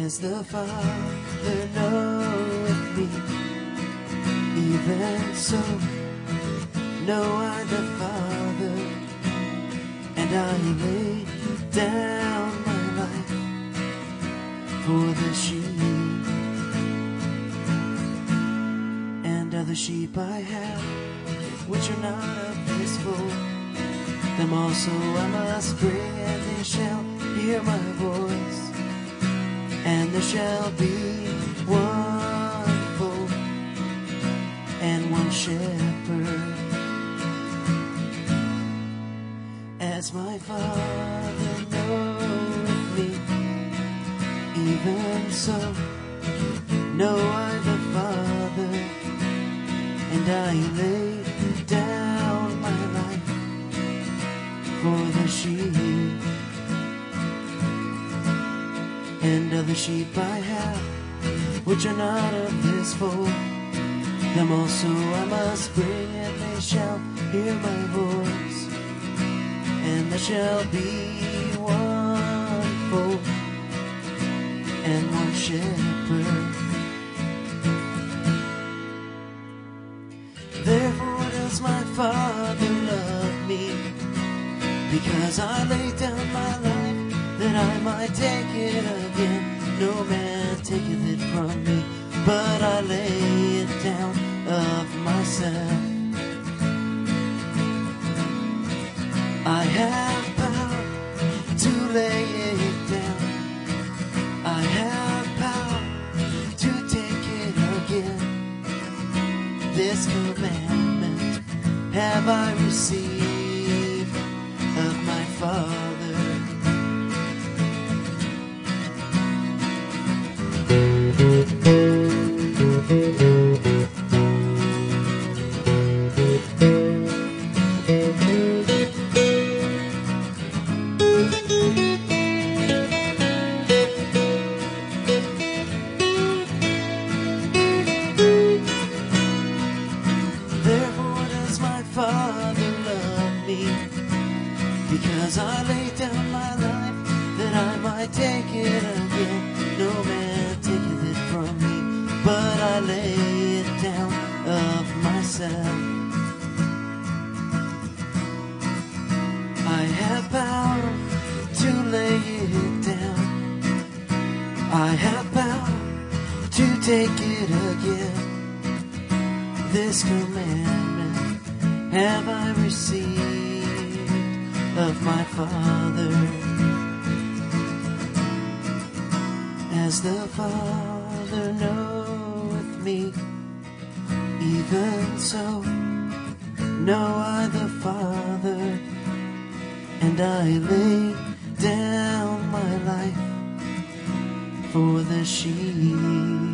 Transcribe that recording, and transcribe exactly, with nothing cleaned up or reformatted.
as the Father knoweth me, even so know I the Father, and I lay down my life for the sheep. And other sheep I have, which are not of this fold, them also I must bring, and they shall hear my voice, and there shall be one fold and one shepherd. As my Father knoweth me, even so know I the Father, and I lay down my life for the sheep. And other sheep I have, which are not of this fold, them also I must bring, and they shall hear my voice, and there shall be one fold and one shepherd. Therefore does my Father love me, because I lay down my life that I might take it again. No man taketh it from me, but I lay it down of myself. I have power to lay it down, I have power to take it again. This commandment have I received of my Father. Therefore does my Father love me, because I lay down my life that I might take it again. No man taketh it from me, but I lay it down of myself. I have power to lay it down, I have power to take it again. This commandment have I received of my Father. As the Father knoweth me, even so know I the Father, and I lay down my life for the sheep.